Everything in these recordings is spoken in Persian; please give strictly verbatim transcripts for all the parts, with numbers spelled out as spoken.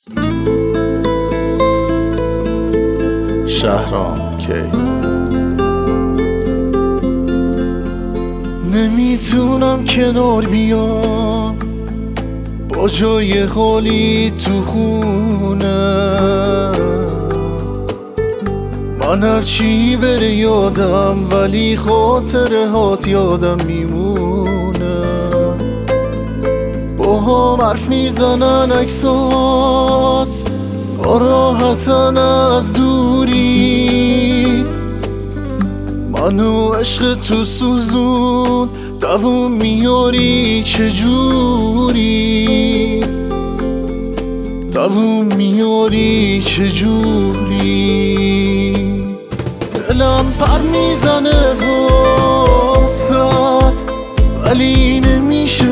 شهرام کی نمیتونم کنار بیام با جای خالی تو خونه، من هرچی بره یادم ولی خاطره هات یادم میمونه. با هم حرف میزنن اکسات راحتن از دوری، منو عشق تو سوزون دووم میاری چجوری، دووم میاری چجوری. دلم پر میزنه واسد ولی نمیشه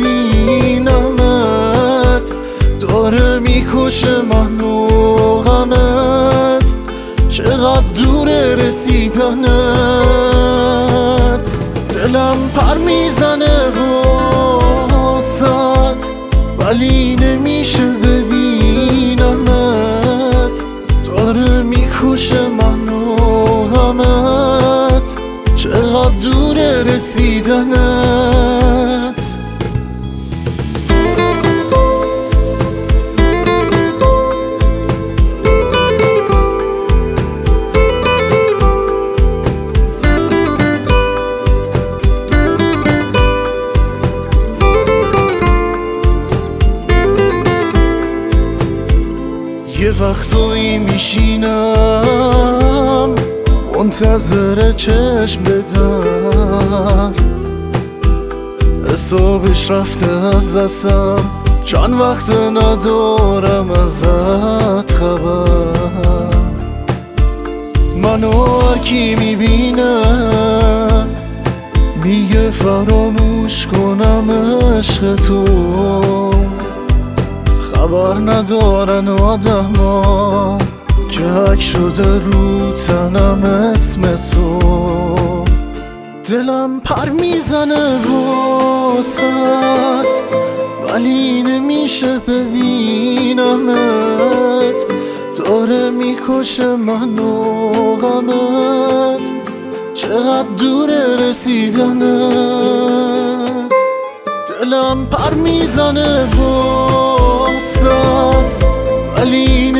ببینمت، داره میکشه منو غمت، چقدر دوره رسیدنت. دلم پر میزنه واسد ولی نمیشه ببینمت، داره میکشه منو غمت، چقدر دوره رسیدنت. یه وقتایی میشینم منتظر چشم بدم، حسابش رفته از دستم، چند وقت ندارم ازت خبر. منو هرکی میبینه میگه فراموش کنم عشق تو، خبر ندارن آدما که حک شده رو تنم اسم تو. دلم پر میزنه واسط ولی نمیشه ببینمت، داره میکشه منو غمت، چقدر دوره رسیدنت. دلم پر میزنه واسط ولی